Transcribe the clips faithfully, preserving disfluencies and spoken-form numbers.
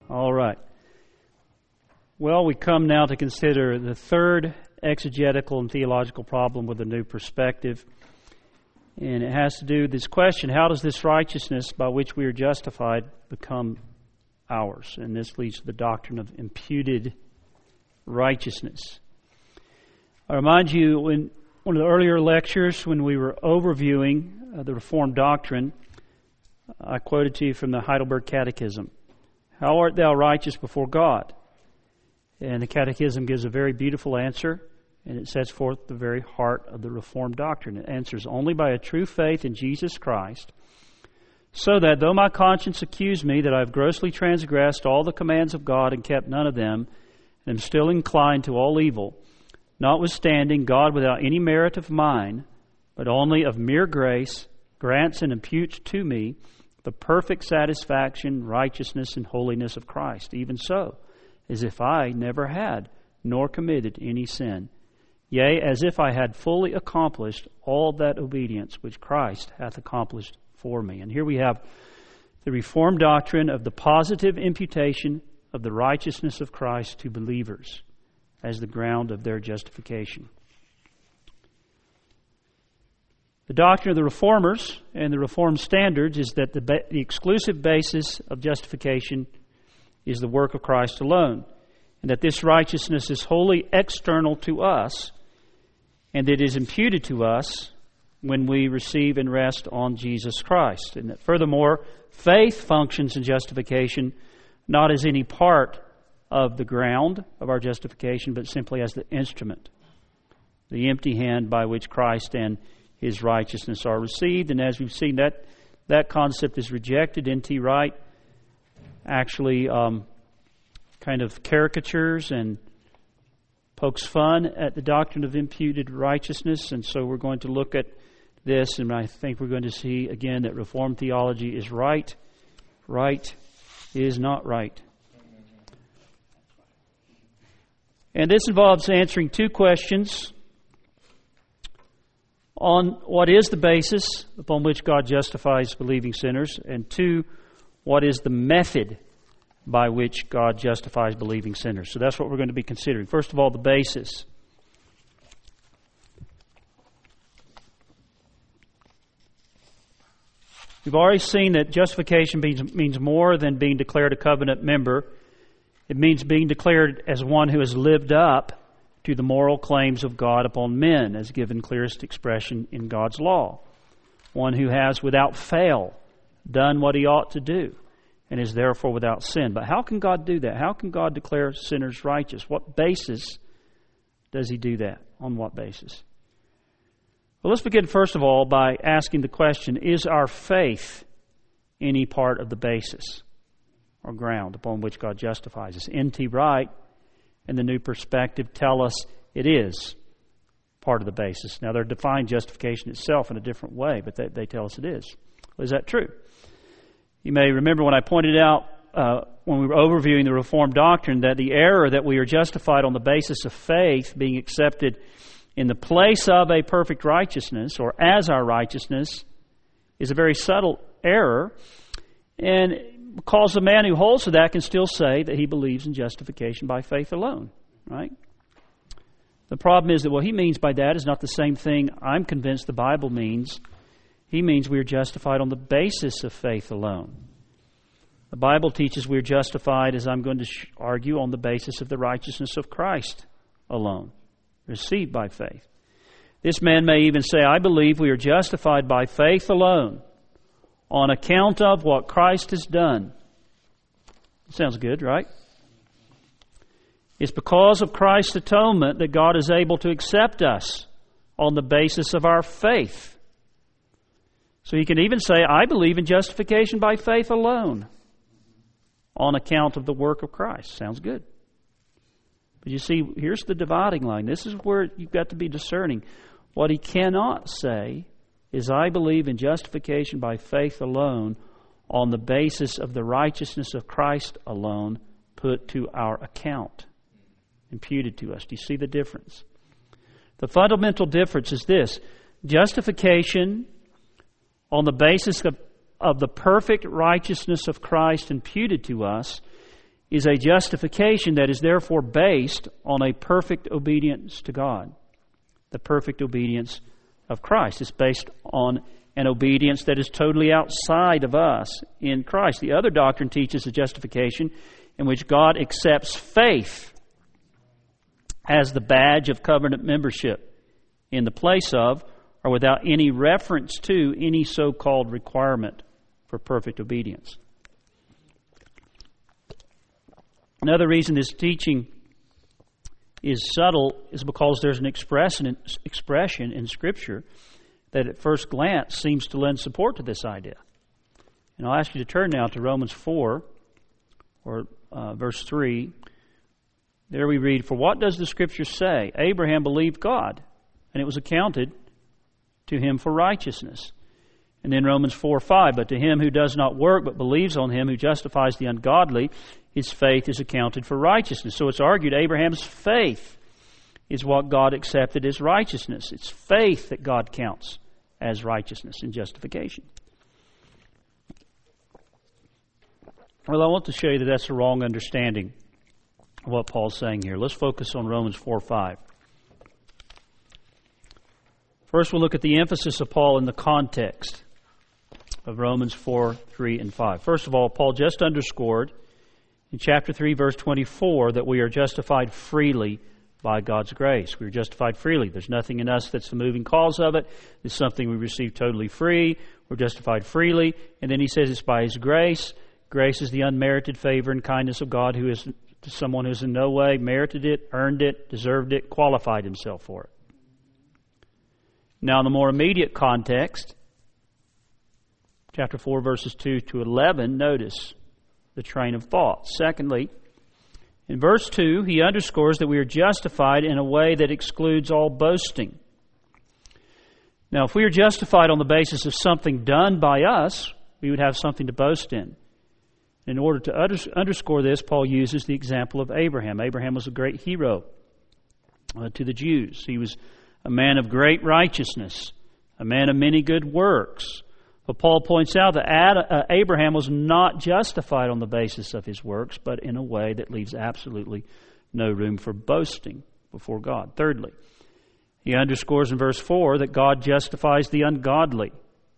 All right. Well, we come now to consider the third exegetical and theological problem with a new perspective. And it has to do with this question: how does this righteousness by which we are justified become ours? And this leads to the doctrine of imputed righteousness. I remind you, in one of the earlier lectures, when we were overviewing uh, the Reformed doctrine, I quoted to you from the Heidelberg Catechism. How art thou righteous before God? And the Catechism gives a very beautiful answer, and it sets forth the very heart of the Reformed doctrine. It answers, only by a true faith in Jesus Christ, so that though my conscience accuse me that I have grossly transgressed all the commands of God and kept none of them, and am still inclined to all evil, notwithstanding God without any merit of mine, but only of mere grace, grants and imputes to me the perfect satisfaction, righteousness, and holiness of Christ, even so, as if I never had, nor committed any sin. Yea, as if I had fully accomplished all that obedience which Christ hath accomplished for me. And here we have the Reformed doctrine of the positive imputation of the righteousness of Christ to believers as the ground of their justification. The doctrine of the Reformers and the Reformed standards is that the, ba- the exclusive basis of justification is the work of Christ alone, and that this righteousness is wholly external to us, and it is imputed to us when we receive and rest on Jesus Christ. And that furthermore, faith functions in justification not as any part of the ground of our justification, but simply as the instrument, the empty hand by which Christ and His righteousness are received. And as we've seen, that that concept is rejected. N T Wright actually um, kind of caricatures and pokes fun at the doctrine of imputed righteousness. And so we're going to look at this, and I think we're going to see again that Reformed theology is right. Right is not right. And this involves answering two questions on what is the basis upon which God justifies believing sinners, and two, what is the method by which God justifies believing sinners. So that's what we're going to be considering. First of all, the basis. We've already seen that justification means, means more than being declared a covenant member. It means being declared as one who has lived up to the moral claims of God upon men, as given clearest expression in God's law. One who has, without fail, done what he ought to do, and is therefore without sin. But how can God do that? How can God declare sinners righteous? What basis does He do that? On what basis? Well, let's begin first of all by asking the question, is our faith any part of the basis or ground upon which God justifies us? N T Wright and the New Perspective tell us it is part of the basis. Now, they're defining justification itself in a different way, but they, they tell us it is. Well, is that true? You may remember when I pointed out uh, when we were overviewing the Reformed doctrine that the error that we are justified on the basis of faith being accepted in the place of a perfect righteousness or as our righteousness is a very subtle error, and because the man who holds to that can still say that he believes in justification by faith alone, right? The problem is that what he means by that is not the same thing I'm convinced the Bible means. He means we are justified on the basis of faith alone. The Bible teaches we are justified, as I'm going to argue, on the basis of the righteousness of Christ alone, received by faith. This man may even say, I believe we are justified by faith alone, on account of what Christ has done. Sounds good, right? It's because of Christ's atonement that God is able to accept us on the basis of our faith. So he can even say, I believe in justification by faith alone, on account of the work of Christ. Sounds good. But you see, here's the dividing line. This is where you've got to be discerning. What he cannot say is, I believe in justification by faith alone on the basis of the righteousness of Christ alone put to our account, imputed to us. Do you see the difference? The fundamental difference is this. Justification on the basis of, of the perfect righteousness of Christ imputed to us is a justification that is therefore based on a perfect obedience to God, the perfect obedience of Christ. It's based on an obedience that is totally outside of us in Christ. The other doctrine teaches a justification in which God accepts faith as the badge of covenant membership in the place of or without any reference to any so-called requirement for perfect obedience. Another reason this teaching is subtle is because there's an expression expression in Scripture that at first glance seems to lend support to this idea. And I'll ask you to turn now to Romans four, or uh, verse three. There we read, "For what does the Scripture say? Abraham believed God, and it was accounted to him for righteousness." And then Romans four five, "But to him who does not work, but believes on him who justifies the ungodly, his faith is accounted for righteousness." So it's argued Abraham's faith is what God accepted as righteousness. It's faith that God counts as righteousness and justification. Well, I want to show you that that's a wrong understanding of what Paul's saying here. Let's focus on Romans four five. First, we'll look at the emphasis of Paul in the context of Romans four, three, and five. First of all, Paul just underscored in chapter three, verse twenty-four, that we are justified freely by God's grace. We are justified freely. There's nothing in us that's the moving cause of it. It's something we receive totally free. We're justified freely. And then he says it's by His grace. Grace is the unmerited favor and kindness of God, who is to someone who has in no way merited it, earned it, deserved it, qualified himself for it. Now, in the more immediate context, chapter four, verses two to eleven, notice the train of thought. Secondly, in verse two, he underscores that we are justified in a way that excludes all boasting. Now, if we are justified on the basis of something done by us, we would have something to boast in. In order to underscore this, Paul uses the example of Abraham. Abraham was a great hero uh, to the Jews. He was a man of great righteousness, a man of many good works. But Paul points out that Ad, uh, Abraham was not justified on the basis of his works, but in a way that leaves absolutely no room for boasting before God. Thirdly, he underscores in verse four that God justifies the ungodly.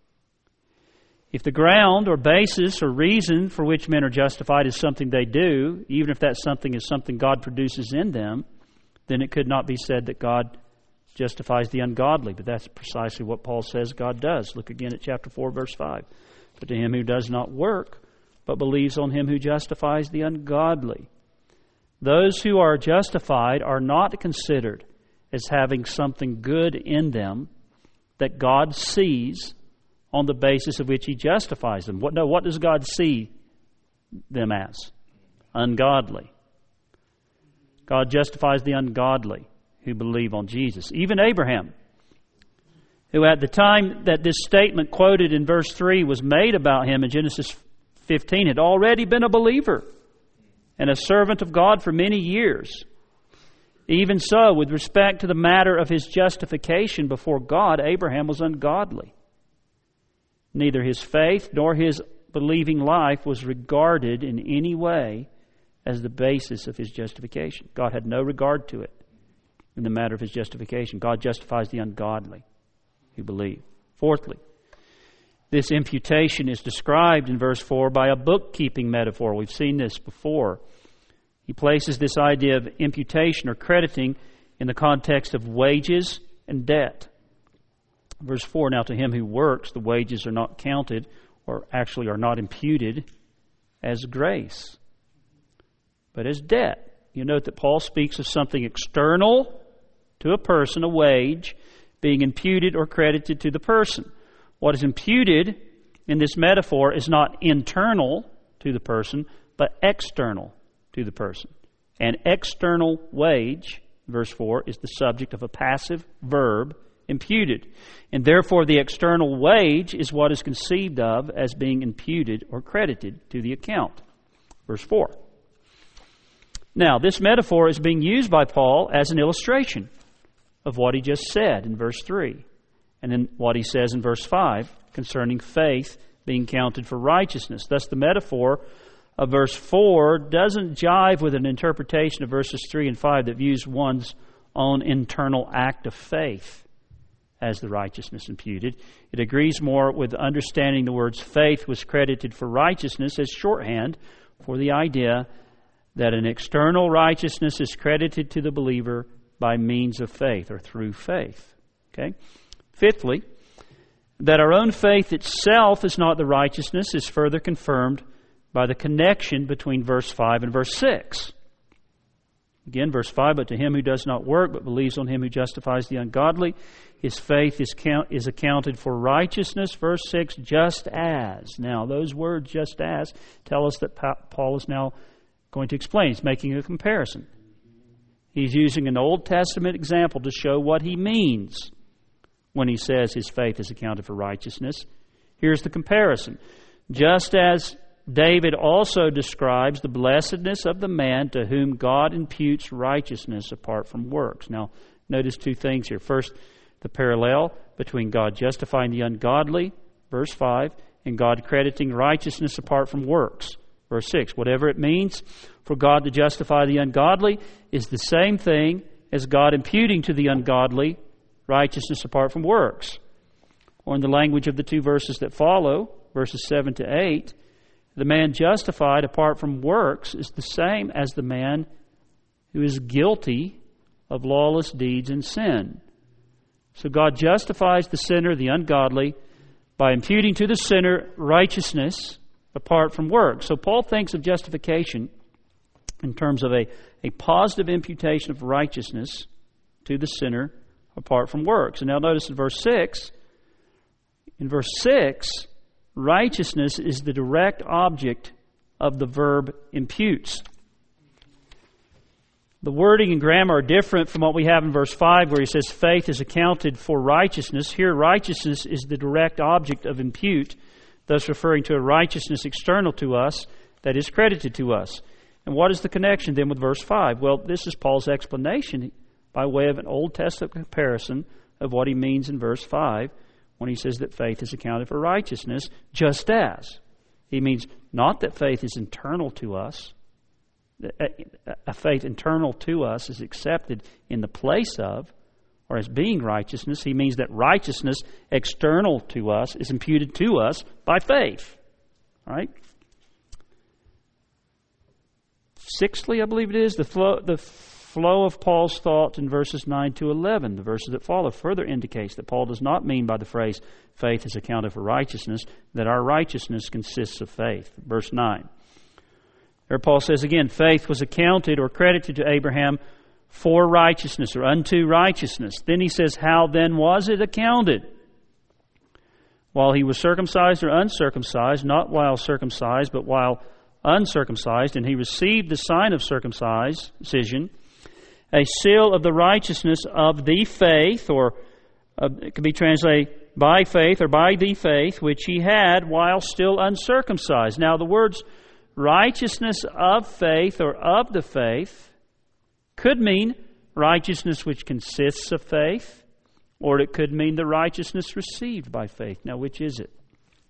If the ground or basis or reason for which men are justified is something they do, even if that something is something God produces in them, then it could not be said that God justifies the ungodly. But that's precisely what Paul says God does. Look again at chapter four, verse five. "But to him who does not work, but believes on him who justifies the ungodly." Those who are justified are not considered as having something good in them that God sees on the basis of which He justifies them. What, no, what does God see them as? Ungodly. God justifies the ungodly who believe on Jesus. Even Abraham, who at the time that this statement quoted in verse three was made about him in Genesis fifteen, had already been a believer and a servant of God for many years. Even so, with respect to the matter of his justification before God, Abraham was ungodly. Neither his faith nor his believing life was regarded in any way as the basis of his justification. God had no regard to it in the matter of his justification. God justifies the ungodly who believe. Fourthly, this imputation is described in verse four by a bookkeeping metaphor. We've seen this before. He places this idea of imputation or crediting in the context of wages and debt. Verse four, "Now to him who works, the wages are not counted, or actually are not imputed as grace, but as debt." You note that Paul speaks of something external to a person, a wage, being imputed or credited to the person. What is imputed in this metaphor is not internal to the person, but external to the person. An external wage, verse four, is the subject of a passive verb, imputed. And therefore the external wage is what is conceived of as being imputed or credited to the account. Verse four. Now, this metaphor is being used by Paul as an illustration of what he just said in verse three. And then what he says in verse five concerning faith being counted for righteousness. Thus the metaphor of verse four doesn't jive with an interpretation of verses three and five that views one's own internal act of faith as the righteousness imputed. It agrees more with understanding the words faith was credited for righteousness as shorthand for the idea that an external righteousness is credited to the believer by means of faith or through faith. Okay? Fifthly, that our own faith itself is not the righteousness is further confirmed by the connection between verse five and verse six. Again, verse five, but to him who does not work, but believes on him who justifies the ungodly, his faith is, count, is accounted for righteousness. Verse six, just as. Now, those words, just as, tell us that Paul is now going to explain. He's making a comparison. He's using an Old Testament example to show what he means when he says his faith is accounted for righteousness. Here's the comparison. Just as David also describes the blessedness of the man to whom God imputes righteousness apart from works. Now, notice two things here. First, the parallel between God justifying the ungodly, verse five, and God crediting righteousness apart from works, verse six. Whatever it means for God to justify the ungodly is the same thing as God imputing to the ungodly righteousness apart from works. Or in the language of the two verses that follow, verses seven to eight, the man justified apart from works is the same as the man who is guilty of lawless deeds and sin. So God justifies the sinner, the ungodly, by imputing to the sinner righteousness apart from works. So Paul thinks of justification in terms of a, a positive imputation of righteousness to the sinner apart from works. And now notice in verse six, in verse six, righteousness is the direct object of the verb imputes. The wording and grammar are different from what we have in verse five where he says faith is accounted for righteousness. Here righteousness is the direct object of impute, thus referring to a righteousness external to us that is credited to us. And what is the connection then with verse five? Well, this is Paul's explanation by way of an Old Testament comparison of what he means in verse five when he says that faith is accounted for righteousness, just as. He means not that faith is internal to us. A faith internal to us is accepted in the place of, or as being righteousness. He means that righteousness external to us is imputed to us by faith. All right? Sixthly, I believe it is, the flow, the flow of Paul's thought in verses nine to eleven, the verses that follow, further indicates that Paul does not mean by the phrase, faith is accounted for righteousness, that our righteousness consists of faith. Verse nine. There Paul says again, faith was accounted or credited to Abraham for righteousness or unto righteousness. Then he says, how then was it accounted? While he was circumcised or uncircumcised, not while circumcised, but while uncircumcised, and he received the sign of circumcision, a seal of the righteousness of the faith, or uh, it could be translated by faith or by the faith, which he had while still uncircumcised. Now the words righteousness of faith or of the faith could mean righteousness which consists of faith, or it could mean the righteousness received by faith. Now, which is it?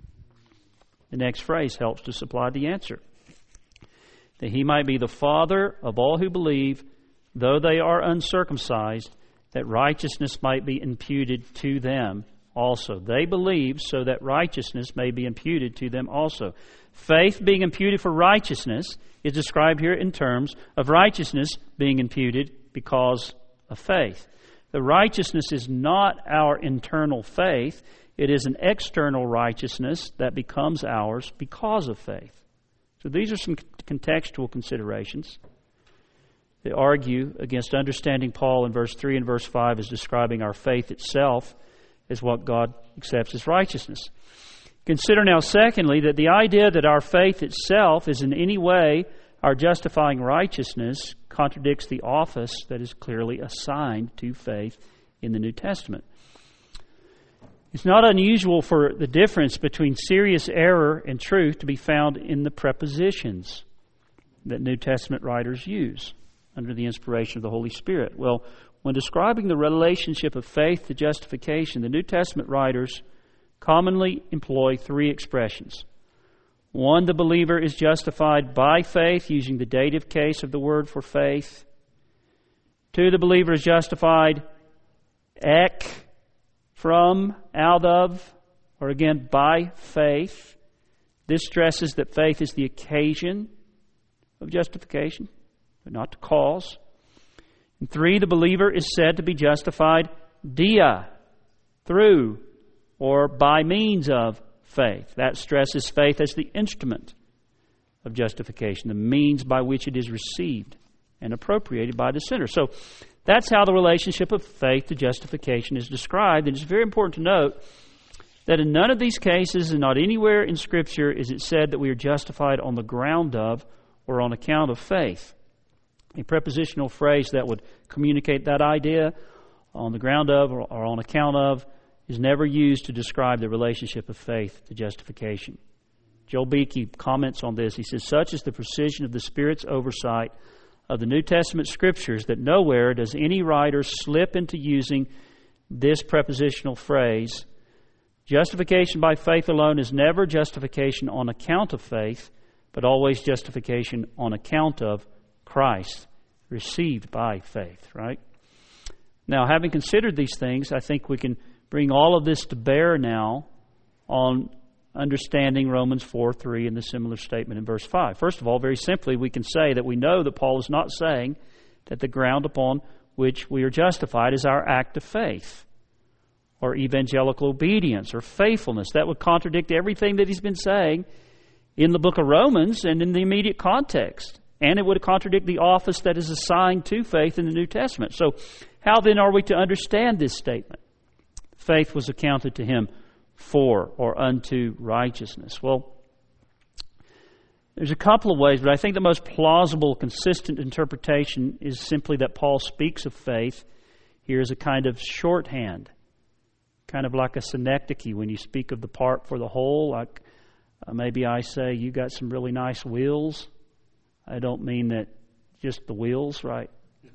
The next phrase helps to supply the answer. That he might be the father of all who believe, though they are uncircumcised, that righteousness might be imputed to them also. They believe so that righteousness may be imputed to them also. Faith being imputed for righteousness is described here in terms of righteousness being imputed because of faith. The righteousness is not our internal faith. It is an external righteousness that becomes ours because of faith. So these are some contextual considerations. They argue against understanding Paul in verse three and verse five as describing our faith itself as what God accepts as righteousness. Consider now, secondly, that the idea that our faith itself is in any way our justifying righteousness contradicts the office that is clearly assigned to faith in the New Testament. It's not unusual for the difference between serious error and truth to be found in the prepositions that New Testament writers use under the inspiration of the Holy Spirit. Well, when describing the relationship of faith to justification, the New Testament writers commonly employ three expressions. One, the believer is justified by faith, using the dative case of the word for faith. Two, the believer is justified ek, from, out of, or again, by faith. This stresses that faith is the occasion of justification, but not the cause. And three, the believer is said to be justified dia, through, or by means of faith. That stresses faith as the instrument of justification, the means by which it is received and appropriated by the sinner. So that's how the relationship of faith to justification is described. And it's very important to note that in none of these cases and not anywhere in Scripture is it said that we are justified on the ground of or on account of faith. A prepositional phrase that would communicate that idea, on the ground of or, or on account of, is never used to describe the relationship of faith to justification. Joel Beeke comments on this. He says, such is the precision of the Spirit's oversight of the New Testament Scriptures that nowhere does any writer slip into using this prepositional phrase. Justification by faith alone is never justification on account of faith, but always justification on account of Christ, received by faith, right? Now, having considered these things, I think we can bring all of this to bear now on understanding Romans four three and the similar statement in verse five. First of all, very simply, we can say that we know that Paul is not saying that the ground upon which we are justified is our act of faith or evangelical obedience or faithfulness. That would contradict everything that he's been saying in the book of Romans and in the immediate context. And it would contradict the office that is assigned to faith in the New Testament. So how then are we to understand this statement? Faith was accounted to him for or unto righteousness. Well, there's a couple of ways, but I think the most plausible, consistent interpretation is simply that Paul speaks of faith here as a kind of shorthand, kind of like a synecdoche when you speak of the part for the whole. Like uh, maybe I say, you got some really nice wheels. I don't mean that just the wheels, right?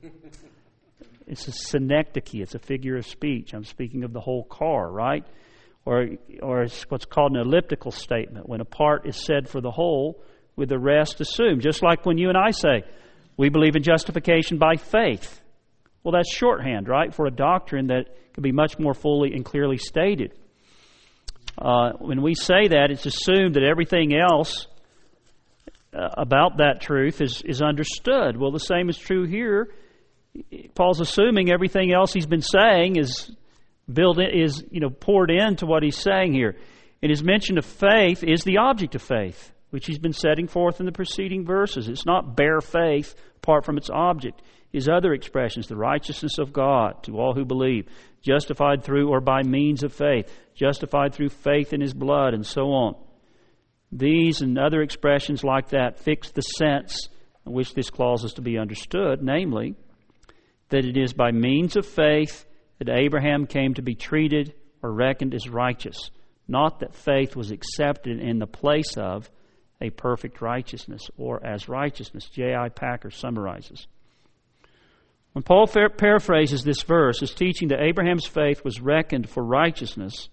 It's a synecdoche. It's a figure of speech. I'm speaking of the whole car, right? Or, or it's what's called an elliptical statement, when a part is said for the whole with the rest assumed. Just like when you and I say, we believe in justification by faith. Well, that's shorthand, right, for a doctrine that can be much more fully and clearly stated. Uh, when we say that, it's assumed that everything else uh, about that truth is, is understood. Well, the same is true here. Paul's assuming everything else he's been saying is built in, is you know poured into what he's saying here. And his mention of faith is the object of faith, which he's been setting forth in the preceding verses. It's not bare faith apart from its object. His other expressions, the righteousness of God to all who believe, justified through or by means of faith, justified through faith in His blood, and so on. These and other expressions like that fix the sense in which this clause is to be understood, namely, that it is by means of faith that Abraham came to be treated or reckoned as righteous, not that faith was accepted in the place of a perfect righteousness or as righteousness. J I Packer summarizes. When Paul paraphrases this verse as teaching that Abraham's faith was reckoned for righteousness,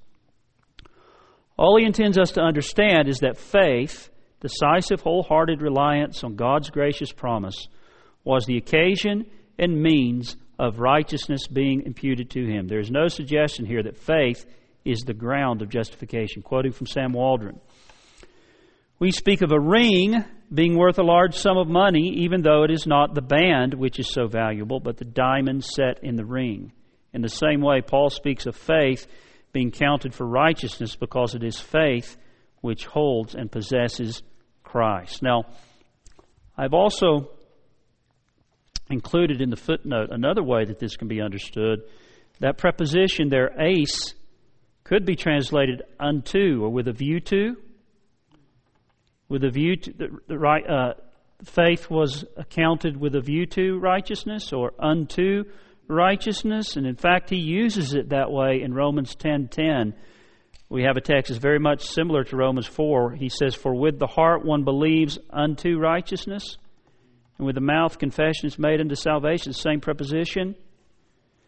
all he intends us to understand is that faith, decisive, wholehearted reliance on God's gracious promise, was the occasion and means of righteousness being imputed to him. There is no suggestion here that faith is the ground of justification. Quoting from Sam Waldron, we speak of a ring being worth a large sum of money, even though it is not the band which is so valuable, but the diamond set in the ring. In the same way, Paul speaks of faith being counted for righteousness because it is faith which holds and possesses Christ. Now, I've also included in the footnote another way that this can be understood. That preposition there, ace, could be translated unto or with a view to. With a view to the, the right, uh, faith was accounted with a view to righteousness or unto righteousness, and in fact, he uses it that way in Romans ten ten. We have a text that's very much similar to Romans four. He says, "For with the heart one believes unto righteousness, and with the mouth confession is made unto salvation." The same preposition,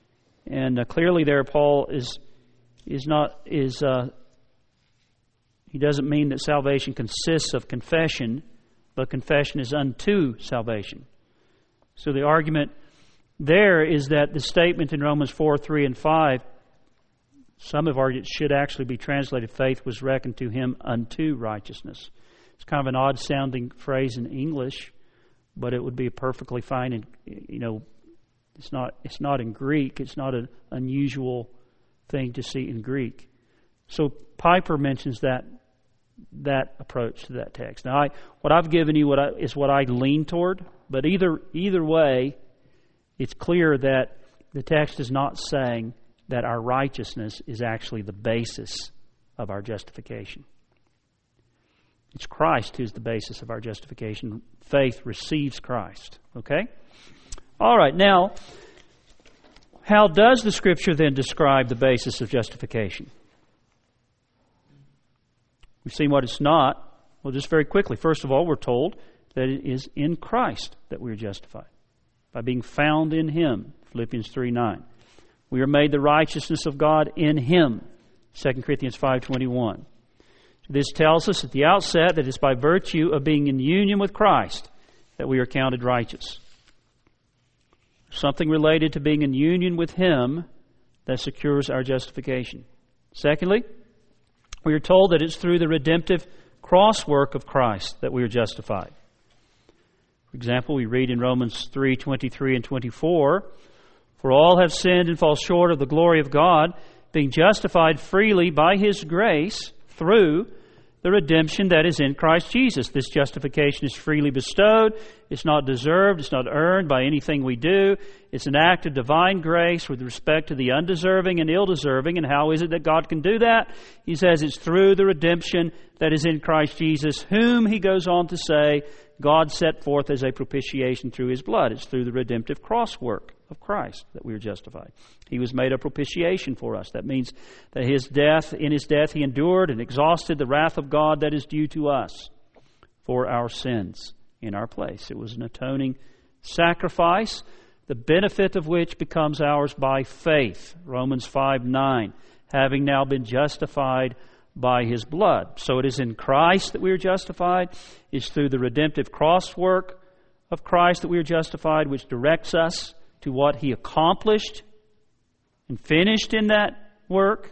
and uh, clearly there, Paul is is not is. Uh, he doesn't mean that salvation consists of confession, but confession is unto salvation. So the argument there is that the statement in Romans four, three, and five, some have argued it should actually be translated, faith was reckoned to him unto righteousness. It's kind of an odd-sounding phrase in English, but it would be perfectly fine. In, you know, it's not it's not in Greek. It's not an unusual thing to see in Greek. So Piper mentions that that approach to that text. Now, I, what I've given you what I, is what I lean toward, but either either way, it's clear that the text is not saying that our righteousness is actually the basis of our justification. It's Christ who's the basis of our justification. Faith receives Christ. Okay? All right, now, how does the Scripture then describe the basis of justification? We've seen what it's not. Well, just very quickly. First of all, we're told that it is in Christ that we are justified, by being found in Him. Philippians three nine. We are made the righteousness of God in Him. Second Corinthians five twenty-one. This tells us at the outset that it's by virtue of being in union with Christ that we are counted righteous. Something related to being in union with Him that secures our justification. Secondly, we are told that it's through the redemptive cross work of Christ that we are justified. For example, we read in Romans three twenty-three and twenty-four, "For all have sinned and fall short of the glory of God, being justified freely by His grace through the redemption that is in Christ Jesus." This justification is freely bestowed. It's not deserved. It's not earned by anything we do. It's an act of divine grace with respect to the undeserving and ill-deserving. And how is it that God can do that? He says it's through the redemption that is in Christ Jesus, whom, he goes on to say, God set forth as a propitiation through His blood. It's through the redemptive cross work of Christ that we are justified. He was made a propitiation for us. That means that His death, in His death He endured and exhausted the wrath of God that is due to us for our sins in our place. It was an atoning sacrifice, the benefit of which becomes ours by faith. Romans five nine, having now been justified by His blood. So it is in Christ that we are justified. It's through the redemptive cross work of Christ that we are justified, which directs us to what He accomplished and finished in that work.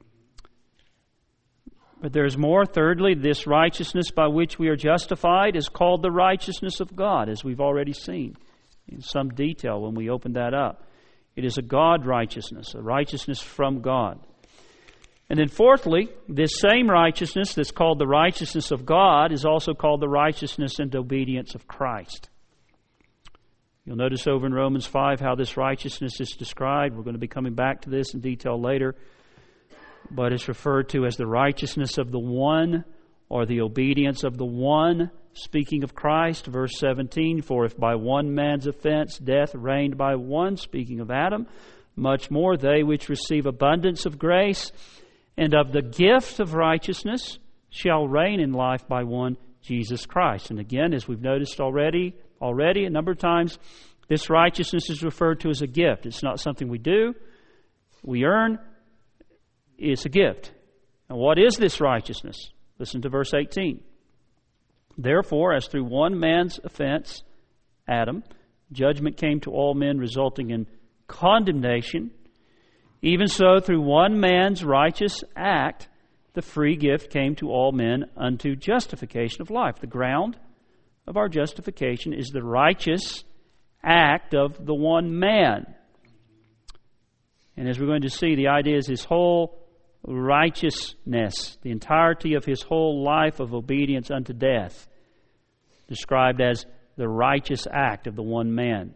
But there's more. Thirdly, this righteousness by which we are justified is called the righteousness of God, as we've already seen in some detail when we opened that up. It is a God righteousness, a righteousness from God. And then fourthly, this same righteousness that's called the righteousness of God is also called the righteousness and obedience of Christ. You'll notice over in Romans five how this righteousness is described. We're going to be coming back to this in detail later. But it's referred to as the righteousness of the one, or the obedience of the one, speaking of Christ. Verse seventeen, "For if by one man's offense death reigned by one," speaking of Adam, "much more they which receive abundance of grace and of the gift of righteousness shall reign in life by one, Jesus Christ." And again, as we've noticed already, already a number of times, this righteousness is referred to as a gift. It's not something we do, we earn. It's a gift. And what is this righteousness? Listen to verse eighteen. "Therefore, as through one man's offense, Adam, judgment came to all men, resulting in condemnation, even so through one man's righteous act, the free gift came to all men unto justification of life." The ground of our justification is the righteous act of the one man. And as we're going to see, the idea is His whole righteousness, the entirety of His whole life of obedience unto death, described as the righteous act of the one man.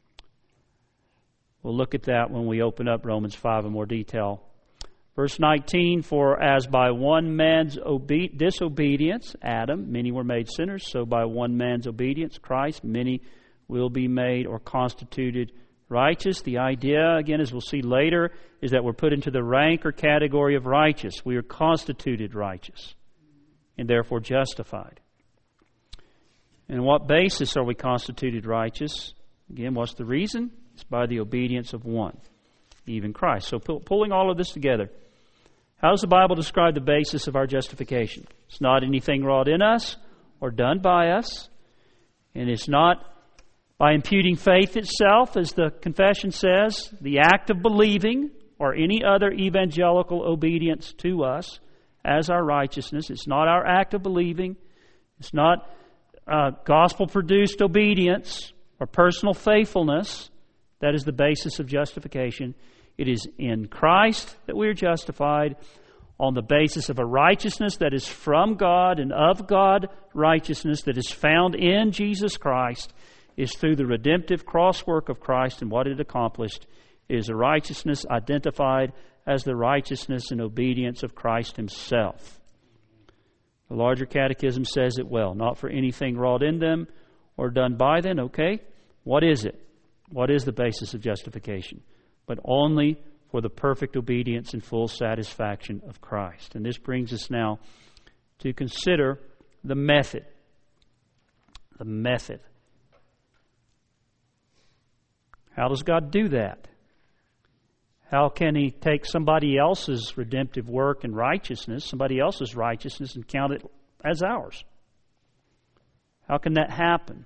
We'll look at that when we open up Romans five in more detail. Verse nineteen, "For as by one man's obe- disobedience, Adam, many were made sinners, so by one man's obedience, Christ, many will be made or constituted righteous." The idea, again, as we'll see later, is that we're put into the rank or category of righteous. We are constituted righteous and therefore justified. And on what basis are we constituted righteous? Again, what's the reason? It's by the obedience of one, even Christ. So pu- pulling all of this together, How does the Bible describe the basis of our justification? It's not anything wrought in us or done by us. And it's not by imputing faith itself, as the confession says, the act of believing or any other evangelical obedience to us as our righteousness. It's not our act of believing. It's not uh, gospel-produced obedience or personal faithfulness. That is the basis of justification. It is in Christ that we are justified on the basis of a righteousness that is from God and of God righteousness that is found in Jesus Christ is through the redemptive cross work of Christ and what it accomplished. It is a righteousness identified as the righteousness and obedience of Christ Himself. The larger catechism says it well. Not for anything wrought in them or done by them. Okay, what is it? What is the basis of justification? But only for the perfect obedience and full satisfaction of Christ. And this brings us now to consider the method. The method. How does God do that? How can He take somebody else's redemptive work and righteousness, somebody else's righteousness, and count it as ours? How can that happen?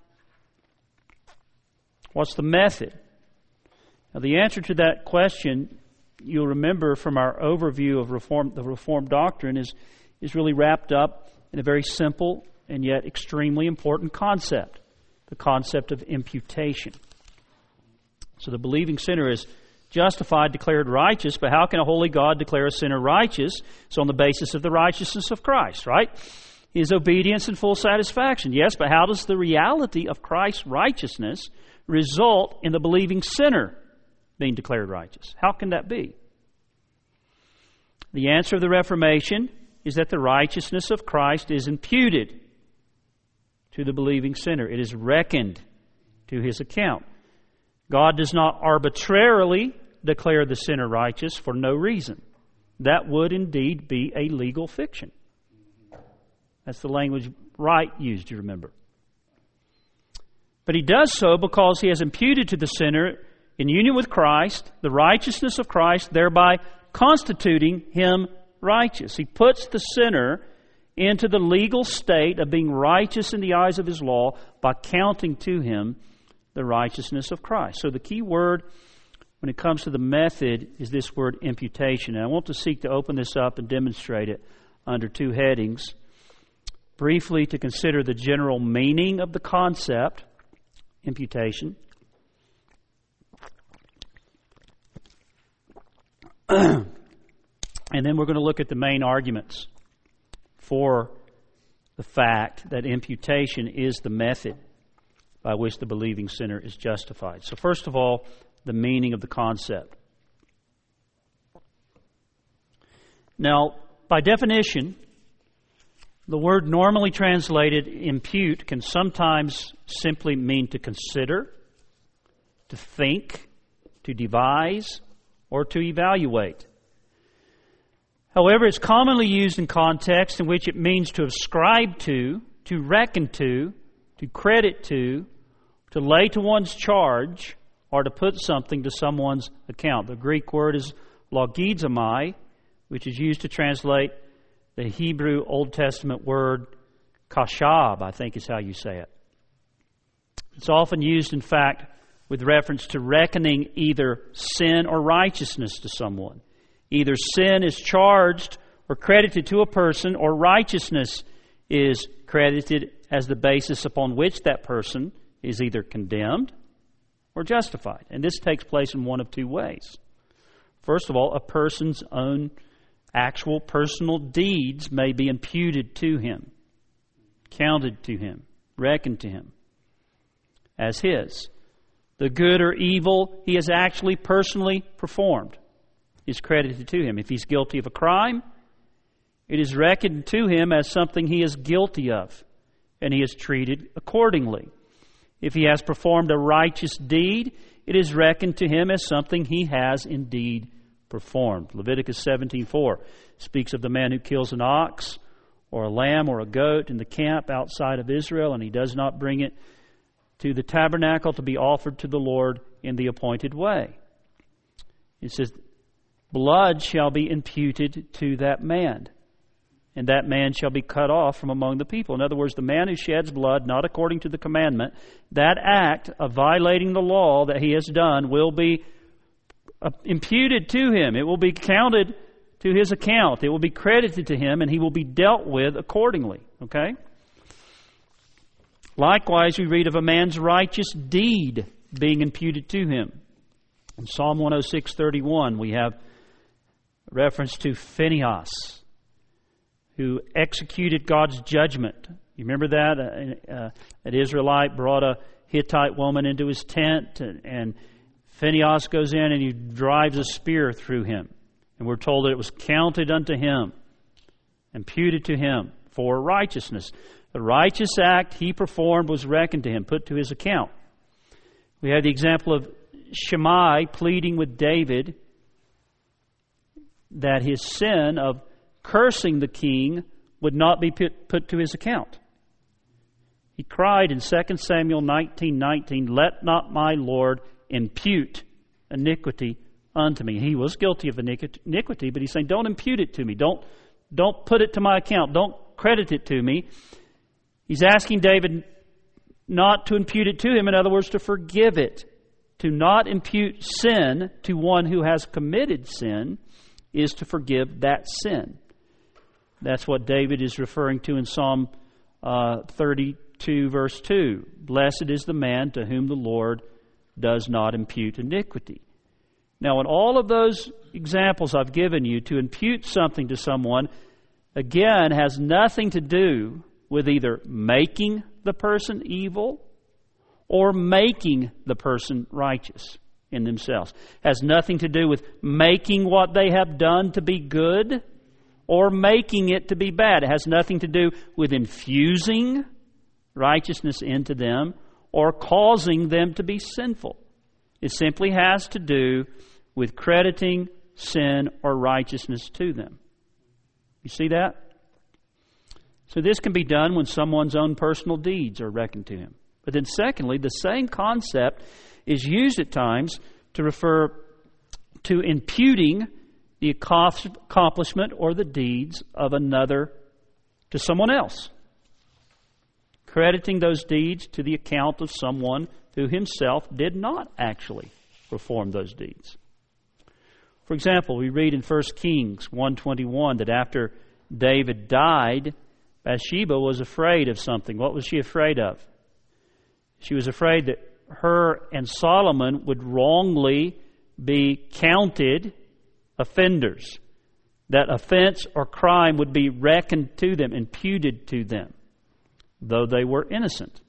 What's the method? Now, the answer to that question, you'll remember from our overview of Reform, the Reformed doctrine, is, is really wrapped up in a very simple and yet extremely important concept, the concept of imputation. So the believing sinner is justified, declared righteous, but how can a holy God declare a sinner righteous? It's on the basis of the righteousness of Christ, right? His obedience and full satisfaction. Yes, but how does the reality of Christ's righteousness result in the believing sinner being declared righteous? How can that be? The answer of the Reformation is that the righteousness of Christ is imputed to the believing sinner. It is reckoned to his account. God does not arbitrarily declare the sinner righteous for no reason. That would indeed be a legal fiction. That's the language Wright used, you remember. But He does so because He has imputed to the sinner, in union with Christ, the righteousness of Christ, thereby constituting him righteous. He puts the sinner into the legal state of being righteous in the eyes of His law by counting to him the righteousness of Christ. So the key word when it comes to the method is this word imputation. And I want to seek to open this up and demonstrate it under two headings. Briefly, to consider the general meaning of the concept, imputation. And then we're going to look at the main arguments for the fact that imputation is the method by which the believing sinner is justified. So first of all, the meaning of the concept. Now, by definition, the word normally translated impute can sometimes simply mean to consider, to think, to devise, or to evaluate. However, it's commonly used in context in which it means to ascribe to, to reckon to, to credit to, to lay to one's charge, or to put something to someone's account. The Greek word is logizomai, which is used to translate the Hebrew Old Testament word kashab, I think is how you say it. It's often used, in fact, with reference to reckoning either sin or righteousness to someone. Either sin is charged or credited to a person, or righteousness is credited as the basis upon which that person is either condemned or justified. And this takes place in one of two ways. First of all, a person's own actual personal deeds may be imputed to him, counted to him, reckoned to him as his. The good or evil he has actually personally performed is credited to him. If he's guilty of a crime, it is reckoned to him as something he is guilty of, and he is treated accordingly. If he has performed a righteous deed, it is reckoned to him as something he has indeed performed. Leviticus seventeen four speaks of the man who kills an ox or a lamb or a goat in the camp outside of Israel, and he does not bring it to the tabernacle to be offered to the Lord in the appointed way. It says, blood shall be imputed to that man, and that man shall be cut off from among the people. In other words, the man who sheds blood, not according to the commandment, that act of violating the law that he has done will be imputed to him. It will be counted to his account. It will be credited to him, and he will be dealt with accordingly. Okay? Likewise, we read of a man's righteous deed being imputed to him. In Psalm one oh six thirty-one, we have reference to Phinehas, who executed God's judgment. You remember that? Uh, uh, an Israelite brought a Hittite woman into his tent, and, and Phinehas goes in and he drives a spear through him. And we're told that it was counted unto him, imputed to him for righteousness. The righteous act he performed was reckoned to him, put to his account. We have the example of Shimei pleading with David that his sin of cursing the king would not be put, put to his account. He cried in Second Samuel nineteen nineteen, "Let not my Lord impute iniquity unto me." He was guilty of iniquity, but he's saying, don't impute it to me. Don't, don't put it to my account. Don't credit it to me. He's asking David not to impute it to him. In other words, to forgive it. To not impute sin to one who has committed sin is to forgive that sin. That's what David is referring to in Psalm uh, thirty-two, verse two. Blessed is the man to whom the Lord does not impute iniquity. Now, in all of those examples I've given you, to impute something to someone, again, has nothing to do with either making the person evil or making the person righteous in themselves. Has nothing to do with making what they have done to be good or making it to be bad. It has nothing to do with infusing righteousness into them or causing them to be sinful. It simply has to do with crediting sin or righteousness to them. You see that? So this can be done when someone's own personal deeds are reckoned to him. But then secondly, the same concept is used at times to refer to imputing the accomplishment or the deeds of another to someone else. Crediting those deeds to the account of someone who himself did not actually perform those deeds. For example, we read in First Kings one twenty-one that after David died, Bathsheba was afraid of something. What was she afraid of? She was afraid that her and Solomon would wrongly be counted offenders. That offense or crime would be reckoned to them, imputed to them, though they were innocent.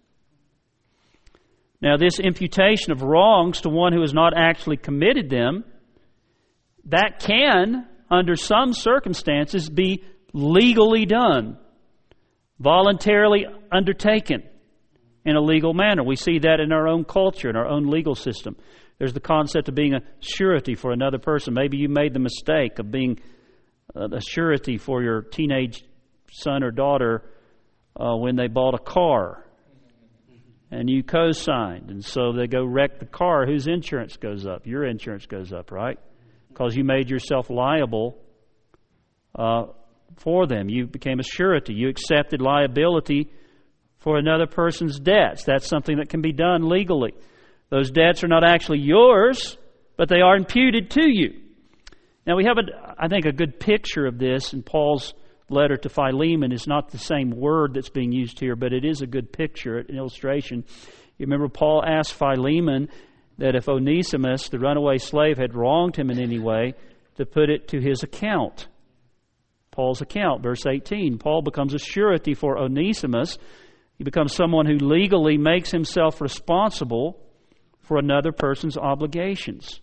Now, this imputation of wrongs to one who has not actually committed them, that can, under some circumstances, be legally done, voluntarily undertaken in a legal manner. We see that in our own culture, in our own legal system. There's the concept of being a surety for another person. Maybe you made the mistake of being a surety for your teenage son or daughter uh, when they bought a car. And you co-signed. And so they go wreck the car. Whose insurance goes up? Your insurance goes up, right? Because you made yourself liable uh, for them. You became a surety. You accepted liability for another person's debts. That's something that can be done legally. Those debts are not actually yours, but they are imputed to you. Now we have, a, I think, a good picture of this in Paul's letter to Philemon. It's not the same word that's being used here, but it is a good picture, an illustration. You remember Paul asked Philemon that if Onesimus, the runaway slave, had wronged him in any way, to put it to his account. Paul's account, verse eighteen. Paul becomes a surety for Onesimus. He becomes someone who legally makes himself responsible for another person's obligations.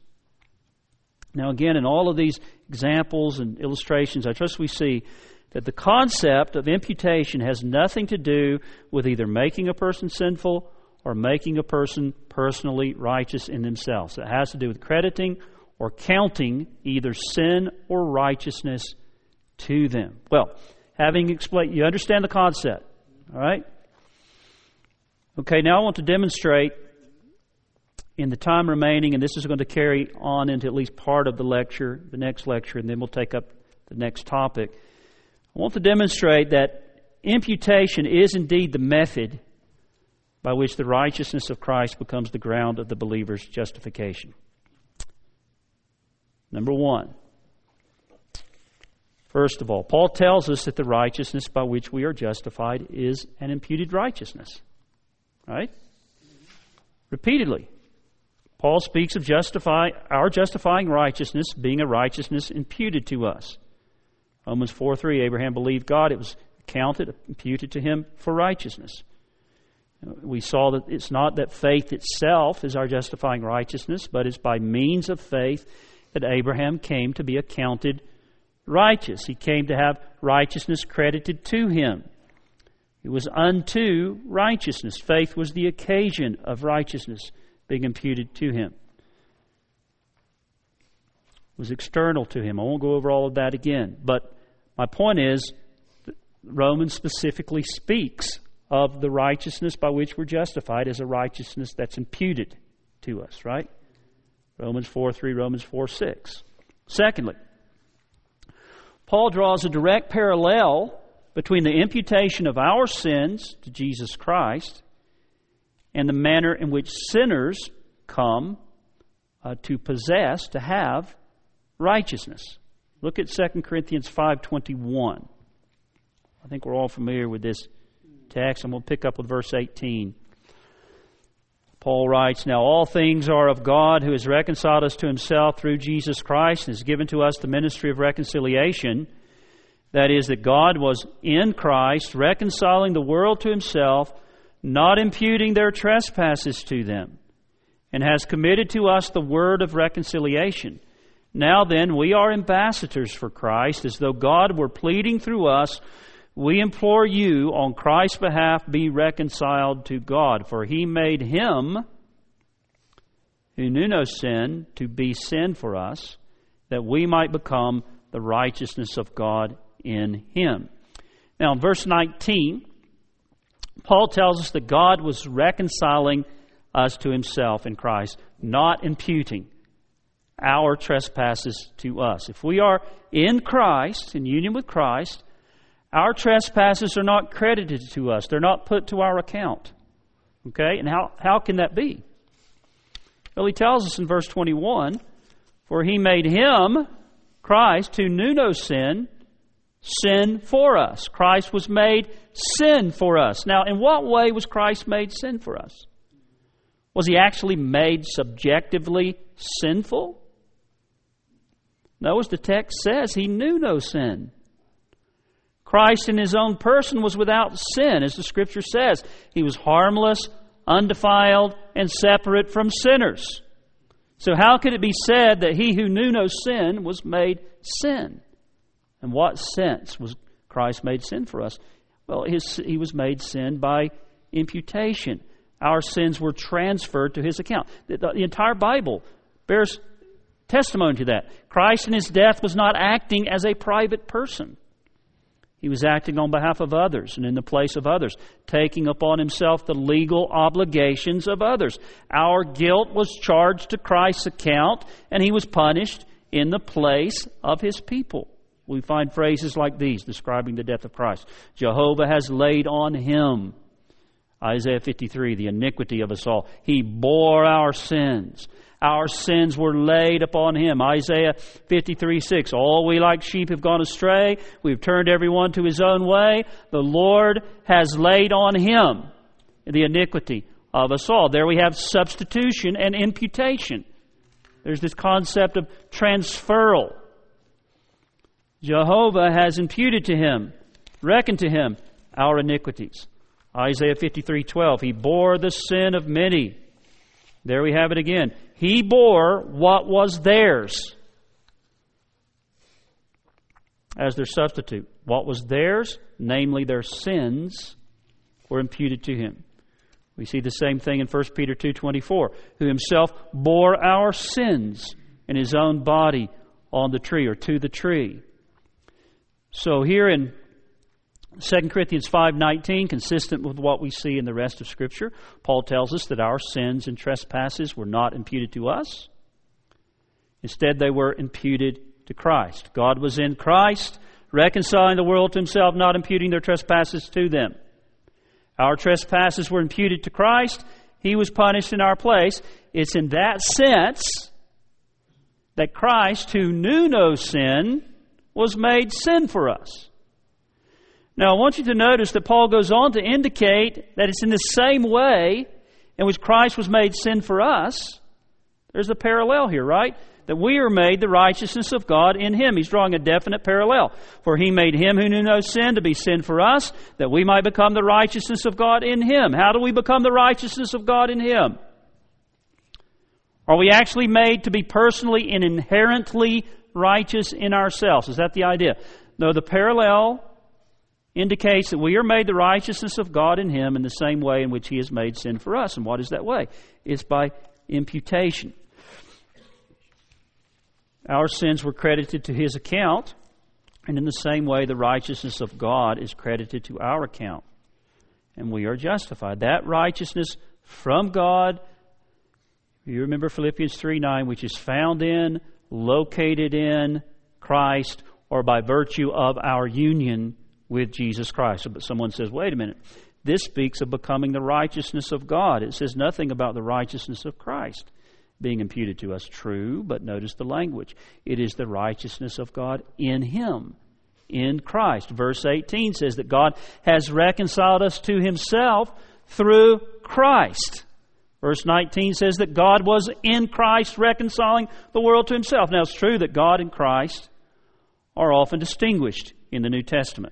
Now again, in all of these examples and illustrations, I trust we see that the concept of imputation has nothing to do with either making a person sinful or making a person personally righteous in themselves. It has to do with crediting or counting either sin or righteousness to them. Well, having explained, you understand the concept, all right? Okay, now I want to demonstrate in the time remaining, and this is going to carry on into at least part of the lecture, the next lecture, and then we'll take up the next topic. I want to demonstrate that imputation is indeed the method by which the righteousness of Christ becomes the ground of the believer's justification. Number one, first of all, Paul tells us that the righteousness by which we are justified is an imputed righteousness. Right? Repeatedly, Paul speaks of justify, our justifying righteousness being a righteousness imputed to us. Romans four three, Abraham believed God, it was counted, imputed to him for righteousness. We saw that it's not that faith itself is our justifying righteousness, but it's by means of faith that Abraham came to be accounted righteous. He came to have righteousness credited to him. It was unto righteousness. Faith was the occasion of righteousness being imputed to him. It was external to him. I won't go over all of that again. But my point is, Romans specifically speaks of the righteousness by which we're justified as a righteousness that's imputed to us, right? Romans four three, Romans four six. Secondly, Paul draws a direct parallel between the imputation of our sins to Jesus Christ and the manner in which sinners come uh, to possess, to have righteousness. Look at Second Corinthians five twenty-one. I think we're all familiar with this text, and we'll pick up with verse eighteen. Paul writes, "Now all things are of God, who has reconciled us to himself through Jesus Christ, and has given to us the ministry of reconciliation. That is, that God was in Christ, reconciling the world to himself, not imputing their trespasses to them, and has committed to us the word of reconciliation. Now then, we are ambassadors for Christ, as though God were pleading through us. We implore you, on Christ's behalf, be reconciled to God. For he made him, who knew no sin, to be sin for us, that we might become the righteousness of God in him." Now, in verse nineteen, Paul tells us that God was reconciling us to himself in Christ, not imputing our trespasses to us. If we are in Christ, in union with Christ, our trespasses are not credited to us. They're not put to our account. Okay? And how, how can that be? Well, he tells us in verse twenty-one, "For he made him," Christ, "who knew no sin, sin for us." Christ was made sin for us. Now, in what way was Christ made sin for us? Was he actually made subjectively sinful? No, as the text says, he knew no sin. Christ in his own person was without sin, as the Scripture says. He was harmless, undefiled, and separate from sinners. So how could it be said that he who knew no sin was made sin? In what sense was Christ made sin for us? Well, his, he was made sin by imputation. Our sins were transferred to his account. The, the, the entire Bible bears testimony to that. Christ in his death was not acting as a private person. He was acting on behalf of others and in the place of others, taking upon himself the legal obligations of others. Our guilt was charged to Christ's account, and he was punished in the place of his people. We find phrases like these describing the death of Christ. Jehovah has laid on him, Isaiah fifty-three, the iniquity of us all. He bore our sins. Our sins were laid upon him. Isaiah fifty-three six, all we like sheep have gone astray. We've turned everyone to his own way. The Lord has laid on him the iniquity of us all. There we have substitution and imputation. There's this concept of transferal. Jehovah has imputed to him, reckoned to him, our iniquities. Isaiah fifty-three twelve, he bore the sin of many. There we have it again. He bore what was theirs as their substitute. What was theirs, namely their sins, were imputed to him. We see the same thing in First Peter two twenty-four, who himself bore our sins in his own body on the tree, or to the tree. So here in Second Corinthians five nineteen, consistent with what we see in the rest of Scripture, Paul tells us that our sins and trespasses were not imputed to us. Instead, they were imputed to Christ. God was in Christ, reconciling the world to Himself, not imputing their trespasses to them. Our trespasses were imputed to Christ. He was punished in our place. It's in that sense that Christ, who knew no sin, was made sin for us. Now, I want you to notice that Paul goes on to indicate that it's in the same way in which Christ was made sin for us. There's a parallel here, right? That we are made the righteousness of God in Him. He's drawing a definite parallel. For He made Him who knew no sin to be sin for us, that we might become the righteousness of God in Him. How do we become the righteousness of God in Him? Are we actually made to be personally and inherently righteous in ourselves? Is that the idea? No, the parallel indicates that we are made the righteousness of God in Him in the same way in which He has made sin for us. And what is that way? It's by imputation. Our sins were credited to His account, and in the same way the righteousness of God is credited to our account, and we are justified. That righteousness from God, you remember Philippians three nine, which is found in, located in Christ, or by virtue of our union with Jesus Christ. But someone says, wait a minute, this speaks of becoming the righteousness of God. It says nothing about the righteousness of Christ being imputed to us. True, but notice the language. It is the righteousness of God in Him, in Christ. Verse eighteen says that God has reconciled us to Himself through Christ. Verse nineteen says that God was in Christ reconciling the world to Himself. Now, it's true that God and Christ are often distinguished in the New Testament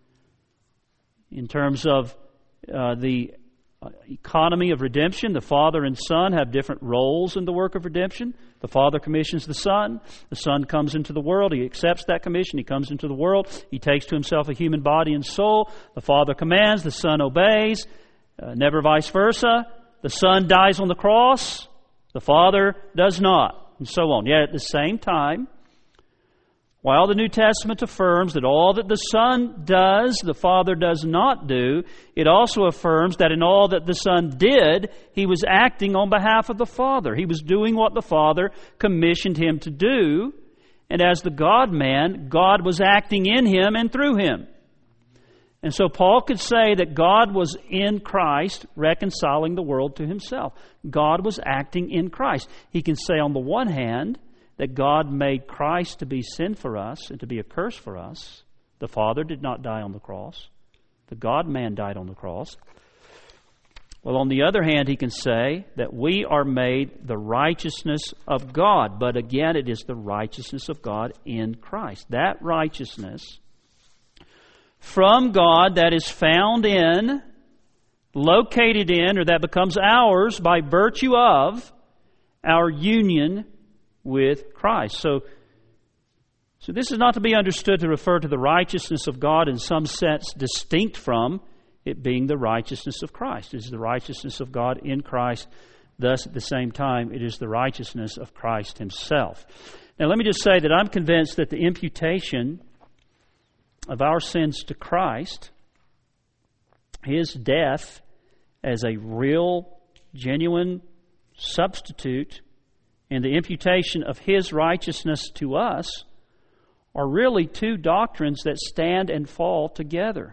in terms of uh, the economy of redemption. The Father and Son have different roles in the work of redemption. The Father commissions the Son. The Son comes into the world. He accepts that commission. He comes into the world. He takes to Himself a human body and soul. The Father commands. The Son obeys. Uh, never vice versa. The Son dies on the cross. The Father does not. And so on. Yet at the same time, while the New Testament affirms that all that the Son does, the Father does not do, it also affirms that in all that the Son did, He was acting on behalf of the Father. He was doing what the Father commissioned Him to do. And as the God-man, God was acting in Him and through Him. And so Paul could say that God was in Christ reconciling the world to Himself. God was acting in Christ. He can say on the one hand, that God made Christ to be sin for us and to be a curse for us. The Father did not die on the cross. The God-man died on the cross. Well, on the other hand, he can say that we are made the righteousness of God. But again, it is the righteousness of God in Christ. That righteousness from God that is found in, located in, or that becomes ours by virtue of our union with Christ. So, so this is not to be understood to refer to the righteousness of God in some sense distinct from it being the righteousness of Christ. It is the righteousness of God in Christ. Thus, at the same time, it is the righteousness of Christ Himself. Now, let me just say that I'm convinced that the imputation of our sins to Christ, His death as a real, genuine substitute, and the imputation of His righteousness to us are really two doctrines that stand and fall together.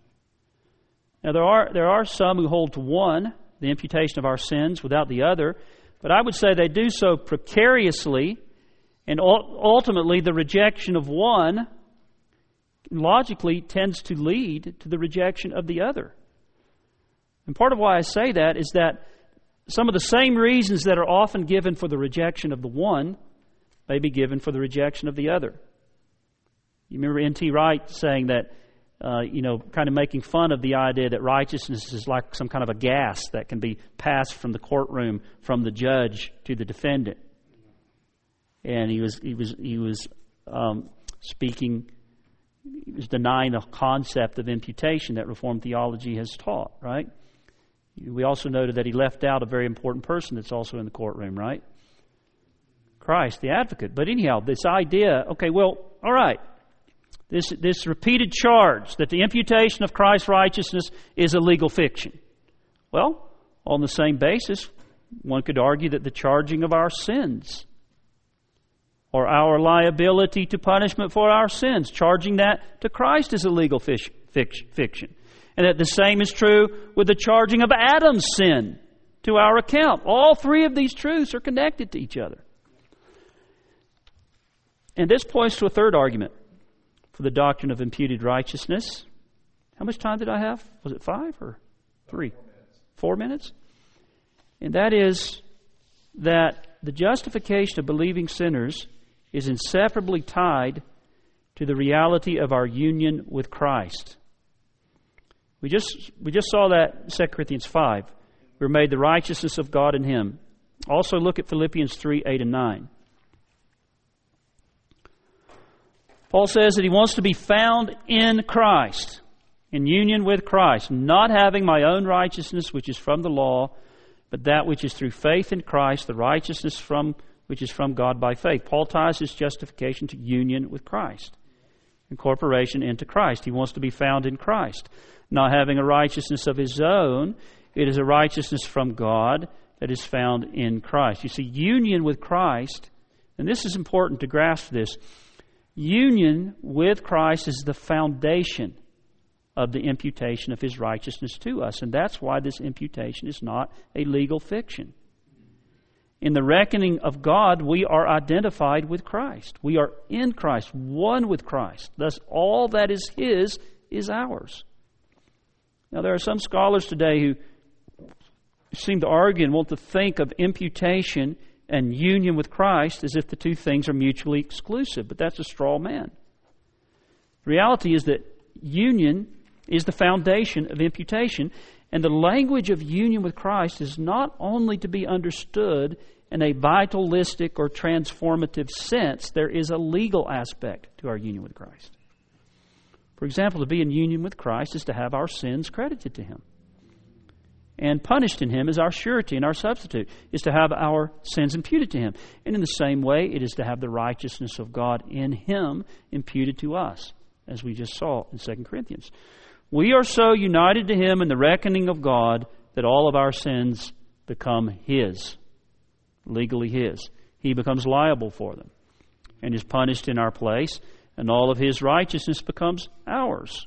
Now, there are there are some who hold to one, the imputation of our sins, without the other, but I would say they do so precariously, and ultimately the rejection of one logically tends to lead to the rejection of the other. And part of why I say that is that some of the same reasons that are often given for the rejection of the one may be given for the rejection of the other. You remember N T Wright saying that, uh, you know, kind of making fun of the idea that righteousness is like some kind of a gas that can be passed from the courtroom, from the judge to the defendant. And he was he was he was um, speaking, he was denying the concept of imputation that Reformed theology has taught, right? We also noted that he left out a very important person that's also in the courtroom, right? Christ, the advocate. But anyhow, this idea, okay, well, all right. This, this repeated charge that the imputation of Christ's righteousness is a legal fiction. Well, on the same basis, one could argue that the charging of our sins, or our liability to punishment for our sins, charging that to Christ is a legal fish, fiction. And that the same is true with the charging of Adam's sin to our account. All three of these truths are connected to each other. And this points to a third argument for the doctrine of imputed righteousness. How much time did I have? Was it five or three? Four minutes. Four minutes? And that is that the justification of believing sinners is inseparably tied to the reality of our union with Christ. We just we just saw that in Second Corinthians five. We're made the righteousness of God in Him. Also look at Philippians three, eight and nine. Paul says that he wants to be found in Christ, in union with Christ, not having my own righteousness which is from the law, but that which is through faith in Christ, the righteousness from which is from God by faith. Paul ties his justification to union with Christ, incorporation into Christ. He wants to be found in Christ, not having a righteousness of his own. It is a righteousness from God that is found in Christ. You see, union with Christ, and this is important to grasp this, union with Christ is the foundation of the imputation of His righteousness to us. And that's why this imputation is not a legal fiction. In the reckoning of God, we are identified with Christ. We are in Christ, one with Christ. Thus, all that is His is ours. Now, there are some scholars today who seem to argue and want to think of imputation and union with Christ as if the two things are mutually exclusive. But that's a straw man. The reality is that union is the foundation of imputation. And the language of union with Christ is not only to be understood in a vitalistic or transformative sense. There is a legal aspect to our union with Christ. For example, to be in union with Christ is to have our sins credited to Him. And punished in Him is our surety and our substitute, is to have our sins imputed to Him. And in the same way, it is to have the righteousness of God in Him imputed to us, as we just saw in Second Corinthians. We are so united to Him in the reckoning of God that all of our sins become His, legally His. He becomes liable for them and is punished in our place, and all of His righteousness becomes ours.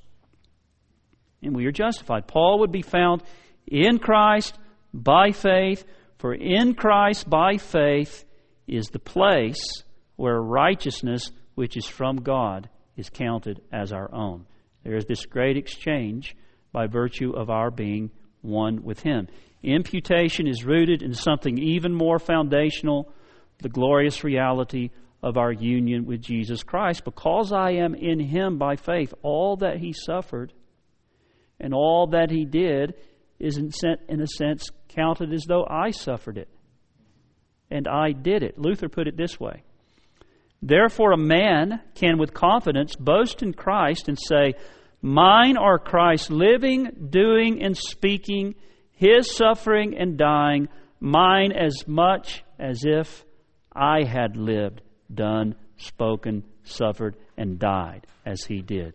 And we are justified. Paul would be found in Christ by faith, for in Christ by faith is the place where righteousness which is from God is counted as our own. There is this great exchange by virtue of our being one with Him. Imputation is rooted in something even more foundational, the glorious reality of our union with Jesus Christ. Because I am in Him by faith, all that He suffered and all that He did is in a sense counted as though I suffered it. And I did it. Luther put it this way. Therefore a man can with confidence boast in Christ and say, mine are Christ's living, doing, and speaking, His suffering and dying, mine as much as if I had lived, done, spoken, suffered, and died as He did.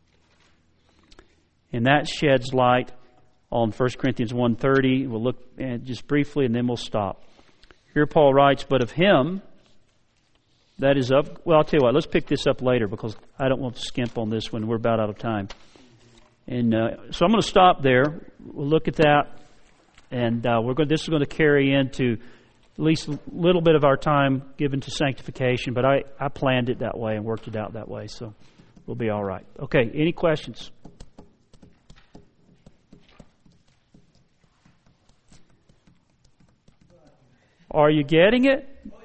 And that sheds light on First Corinthians one thirty. We'll look at just briefly and then we'll stop. Here Paul writes, but of Him that is of... Well, I'll tell you what, let's pick this up later because I don't want to skimp on this one. We're about out of time. And uh, so I'm going to stop there. We'll look at that. And uh, we're going. This is going to carry into at least a little bit of our time given to sanctification. But I, I planned it that way and worked it out that way. So we'll be all right. Okay, any questions? Are you getting it?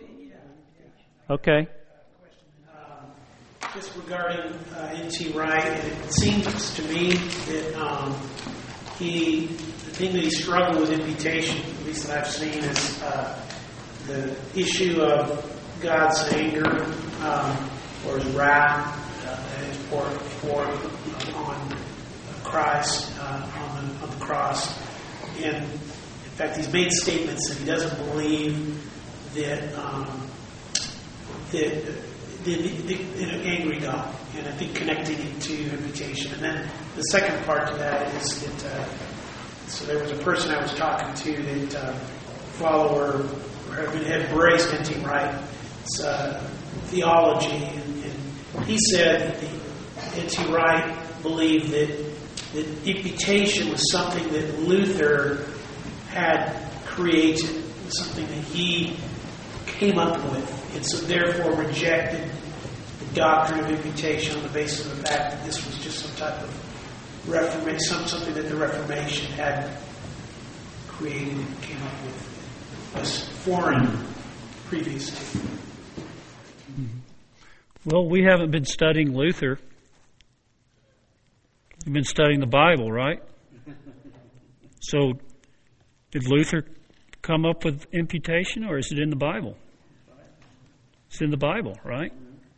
Okay. Um, just regarding uh, N T Wright, it seems to me that um, he, the thing that he struggled with imputation, at least that I've seen, is uh, the issue of God's anger um, or His wrath uh, that is poured, poured uh, on Christ uh, on, the, on the cross. And in fact, he's made statements that he doesn't believe that um, that, that, that, that an angry God, and I think connecting it to imputation. And then the second part to that is that, uh, so there was a person I was talking to that uh, follower or had had embraced N T Wright's uh, theology, and, and he said that N T Wright believed that, that imputation was something that Luther had created, something that he came up with, and so therefore rejected the doctrine of imputation on the basis of the fact that this was just some type of reformation, some, something that the Reformation had created and came up with, was foreign previously. Well, we haven't been studying Luther. We've been studying the Bible, right? So, did Luther come up with imputation, or is it in the Bible? It's in the Bible, right?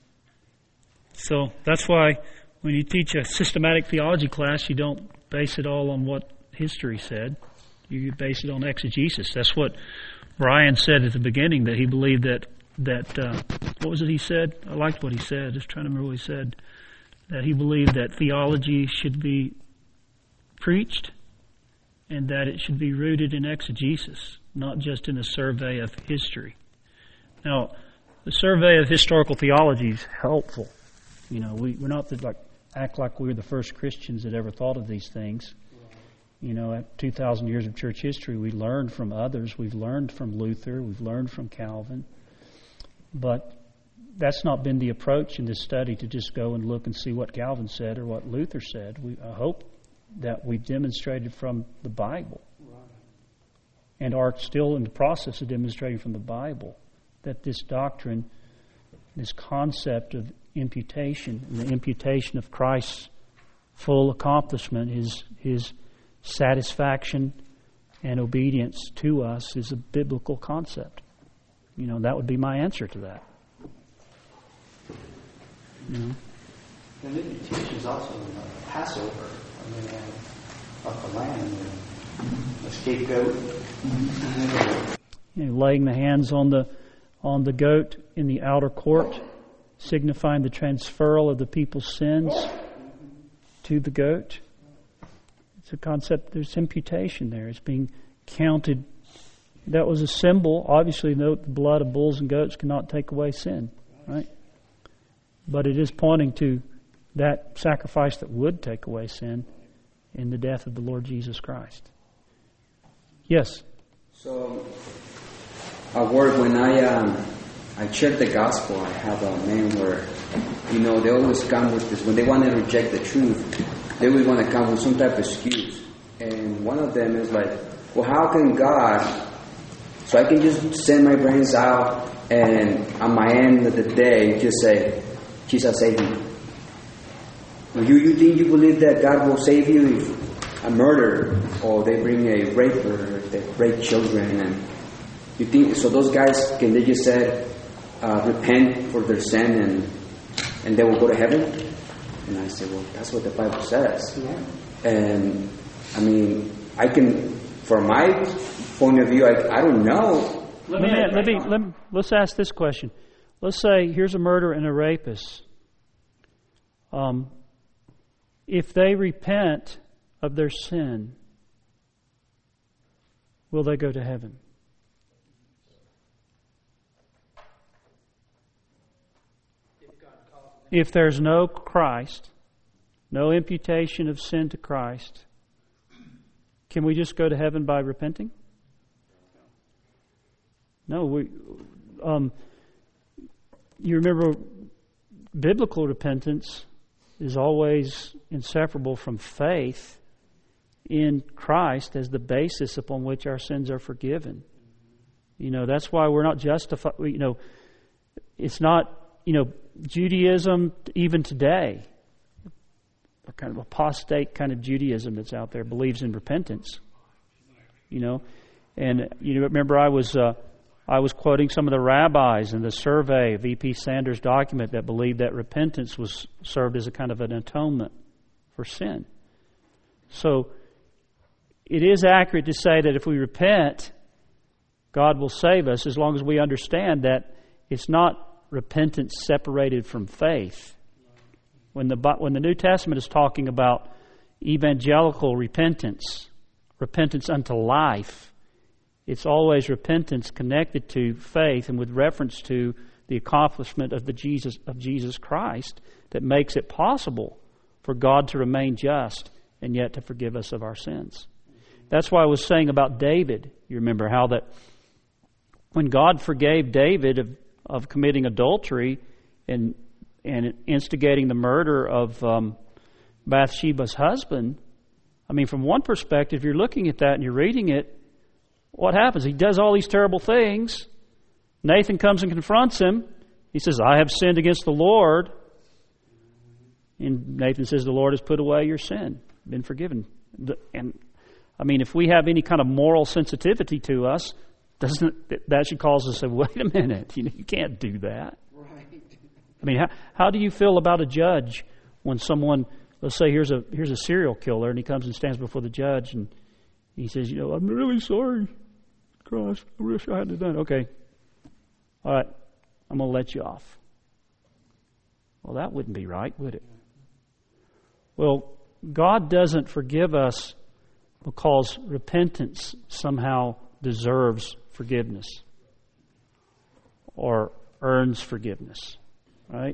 So that's why when you teach a systematic theology class, you don't base it all on what history said. You base it on exegesis. That's what Brian said at the beginning, that he believed that, that uh, what was it he said? I liked what he said. Just trying to remember what he said. That he believed that theology should be preached and that it should be rooted in exegesis, not just in a survey of history. Now, the survey of historical theology is helpful. You know, we, we're not to like act like we were the first Christians that ever thought of these things. You know, at two thousand years of church history, we learned from others. We've learned from Luther. We've learned from Calvin. But that's not been the approach in this study, to just go and look and see what Calvin said or what Luther said. We, I hope that we've demonstrated from the Bible, and are still in the process of demonstrating from the Bible, that this doctrine, this concept of imputation, and the imputation of Christ's full accomplishment, his, his satisfaction and obedience to us, is a biblical concept. You know, that would be my answer to that. You know? And the imputation is also in the Passover. I mean, uh, of the lamb, the scapegoat. You know, laying the hands on the on the goat in the outer court, signifying the transferal of the people's sins to the goat. It's a concept. There's imputation there. It's being counted. That was a symbol. Obviously, note the blood of bulls and goats cannot take away sin, right? But it is pointing to that sacrifice that would take away sin in the death of the Lord Jesus Christ. Yes? So, at work, when I um, I share the gospel, I have a man where, you know, they always come with this. When they want to reject the truth, they always want to come with some type of excuse. And one of them is like, well, how can God... So I can just send my brains out and at my end of the day just say, Jesus save me. You, you think you believe that God will save you if a murder, or they bring a raper, they rape children, and you think, so those guys, can they just say, uh, repent for their sin and and they will go to heaven? And I say, well, that's what the Bible says. Yeah. And I mean, I can, from my point of view, I, I don't know. Let me, let me, let me, let's ask this question. Let's say here's a murderer and a rapist. Um, if they repent of their sin, will they go to heaven? If there's no Christ, no imputation of sin to Christ, can we just go to heaven by repenting? No, we. Um, you remember, biblical repentance is always inseparable from faith in Christ as the basis upon which our sins are forgiven. You know, that's why we're not justified. You know, it's not, you know, Judaism, even today, a kind of apostate kind of Judaism that's out there, believes in repentance. You know, and you remember I was uh, I was quoting some of the rabbis in the survey, V P Sanders' document, that believed that repentance was served as a kind of an atonement for sin. So it is accurate to say that if we repent, God will save us, as long as we understand that it's not repentance separated from faith. When the when the New Testament is talking about evangelical repentance, repentance unto life, it's always repentance connected to faith and with reference to the accomplishment of the Jesus of Jesus Christ that makes it possible for God to remain just and yet to forgive us of our sins. That's why I was saying about David. You remember how that when God forgave David of, of committing adultery and and instigating the murder of um, Bathsheba's husband, I mean, from one perspective, you're looking at that and you're reading it, what happens? He does all these terrible things. Nathan comes and confronts him. He says, I have sinned against the Lord. And Nathan says, the Lord has put away your sin, been forgiven. And I mean, if we have any kind of moral sensitivity to us, doesn't that should cause us to say, wait a minute, you know, you can't do that. Right. I mean, how, how do you feel about a judge when someone, let's say here's a here's a serial killer, and he comes and stands before the judge, and he says, you know, I'm really sorry, Christ, I wish I hadn't done it. Okay, all right, I'm going to let you off. Well, that wouldn't be right, would it? Well, God doesn't forgive us because repentance somehow deserves forgiveness or earns forgiveness, right?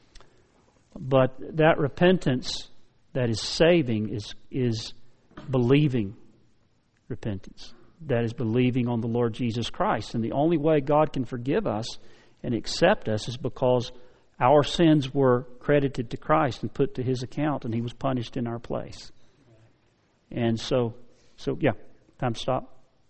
But that repentance that is saving is is believing repentance. That is believing on the Lord Jesus Christ. And the only way God can forgive us and accept us is because our sins were credited to Christ and put to His account, and He was punished in our place. And so, so yeah, time to stop.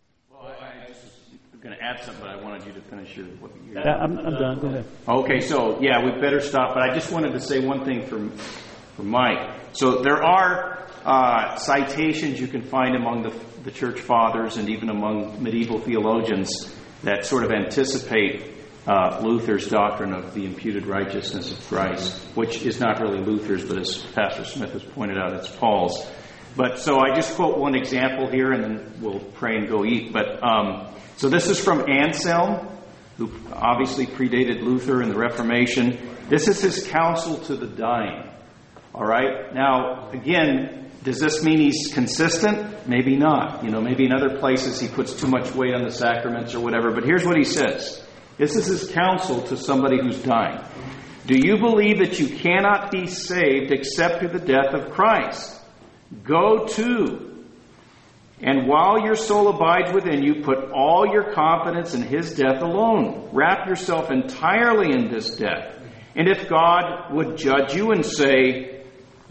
I was going to add something, but I wanted you to finish your... What, your yeah, I'm, I'm done. Go ahead. Okay, so, yeah, we better stop. But I just wanted to say one thing for, for Mike. So there are uh, citations you can find among the, the church fathers and even among medieval theologians that sort of anticipate uh, Luther's doctrine of the imputed righteousness of Christ, which is not really Luther's, but as Pastor Smith has pointed out, it's Paul's. But so I just quote one example here, and then we'll pray and go eat. But um, so this is from Anselm, who obviously predated Luther in the Reformation. This is his counsel to the dying. All right. Now, again, does this mean he's consistent? Maybe not. You know, maybe in other places he puts too much weight on the sacraments or whatever. But here's what he says. This is his counsel to somebody who's dying. Do you believe that you cannot be saved except through the death of Christ? Go to, and while your soul abides within you, put all your confidence in His death alone. Wrap yourself entirely in this death. And if God would judge you and say,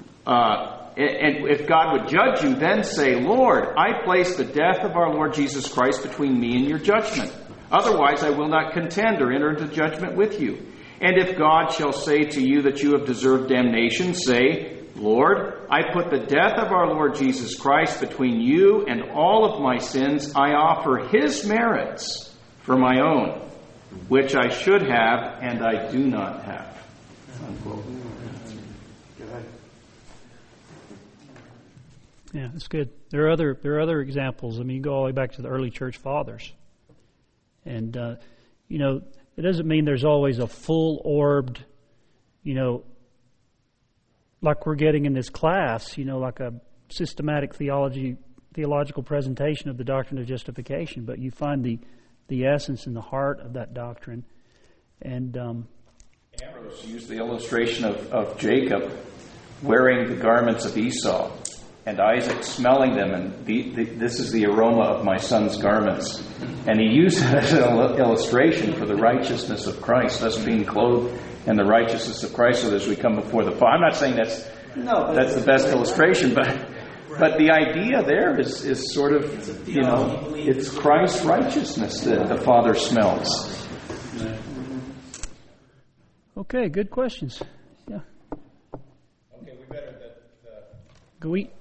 uh, and if God would judge you, then say, Lord, I place the death of our Lord Jesus Christ between me and your judgment. Otherwise I will not contend or enter into judgment with you. And if God shall say to you that you have deserved damnation, say, Lord, I put the death of our Lord Jesus Christ between you and all of my sins. I offer His merits for my own, which I should have and I do not have. Unquote. Yeah, that's good. There are other there are other examples. I mean, you go all the way back to the early church fathers, and uh, you know, it doesn't mean there's always a full-orbed, you know, like we're getting in this class, you know, like a systematic theology, theological presentation of the doctrine of justification. But you find the, the essence and the heart of that doctrine. And um, Ambrose used the illustration of, of Jacob wearing the garments of Esau and Isaac smelling them, and the, the, this is the aroma of my son's garments. And he used it as an illustration for the righteousness of Christ, us being clothed in the righteousness of Christ, so that as we come before the Father. I'm not saying that's no, that's the best illustration, but but the idea there is, is sort of, you know, it's Christ's righteousness that the Father smells. Okay, good questions. Yeah. Okay, we better... That, uh... Go eat.